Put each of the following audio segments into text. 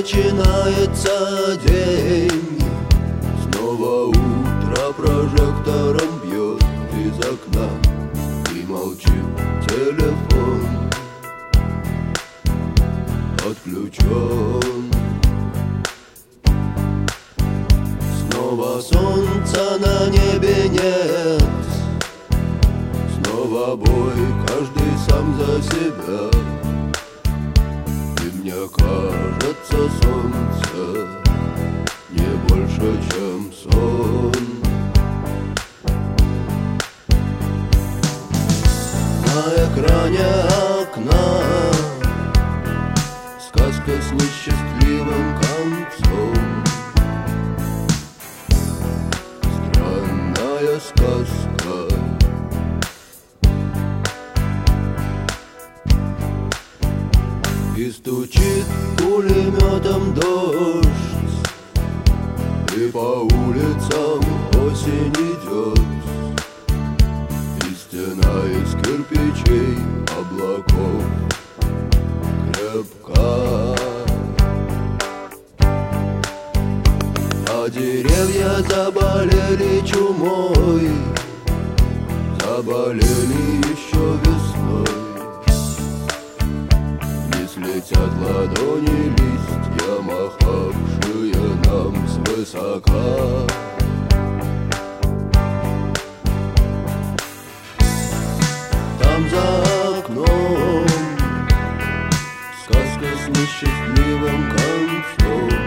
начинается день. Снова утро прожектором бьет из окна, и молчит телефон, отключен. Снова солнца на небе нет, снова бой, каждый сам за себя. И мне кажется, солнце не больше, чем сон. На экране окна сказка с несчастливым концом. Странная сказка. И стучит пулеметом дождь, и по улицам осень идет, и стена из кирпичей облаков крепка. А деревья заболели чумой, заболели еще весной. Летят ладони листья, махавшие нам свысока. Там за окном сказка с несчастливым концом.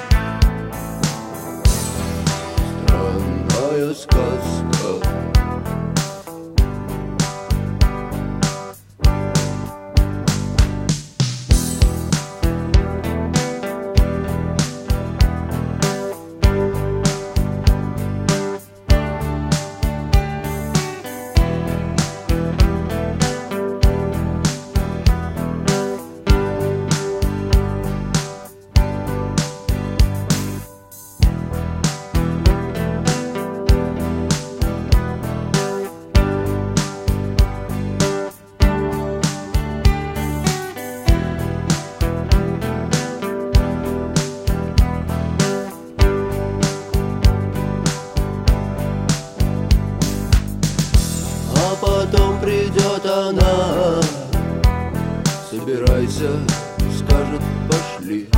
Странная сказка. А потом придет она, собирайся, скажет, пошли.